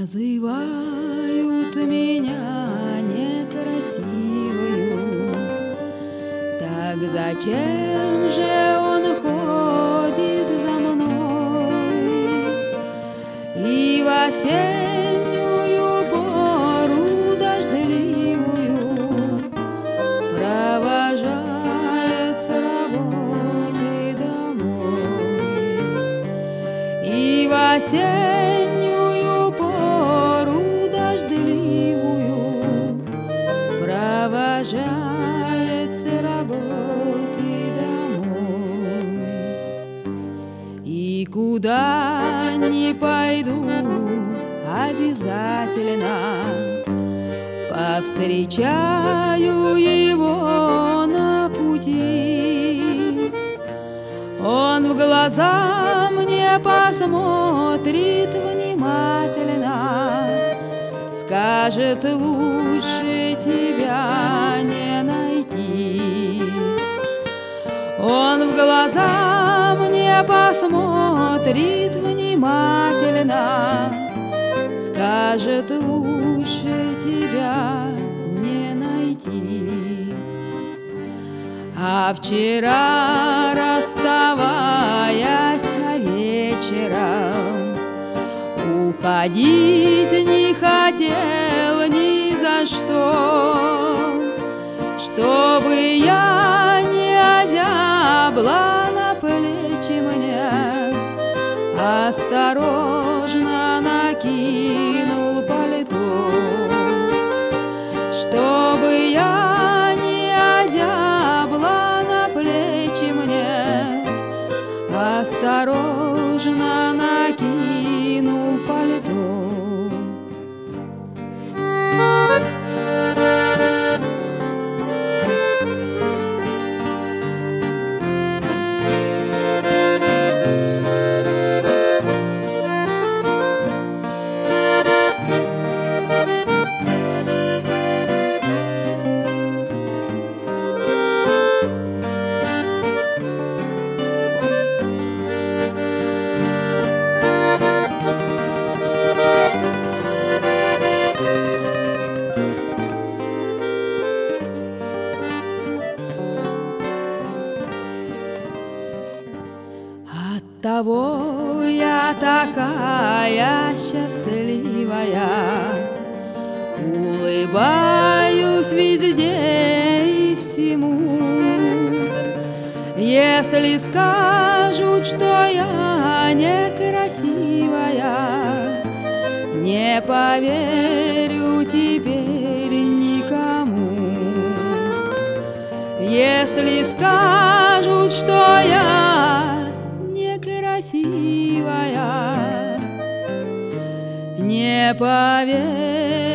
Называют меня некрасивою, так зачем же он ходит за мной и в осеннюю пору дождливую провожает с работы домой, и в осеннюю пору дождливую провожает с работы домой. И куда ни пойду, обязательно повстречаю его на пути. Он в глаза мне посмотрит внимательно, скажет: лучше тебя не найти. Он в глаза мне посмотрит внимательно, скажет: лучше тебя не найти. А вчера, расставаясь вечером, уходить не хотел ни за что, чтобы я не озябла на плечи мне, осторожно накинул пальто, чтобы я не озябла на плечи мне, осторожно накинул пальто. Оттого я такая счастливая, улыбаюсь везде и всему. Если скажут, что я некрасивая, не поверю теперь никому. Если скажут, что я некрасивая, не поверю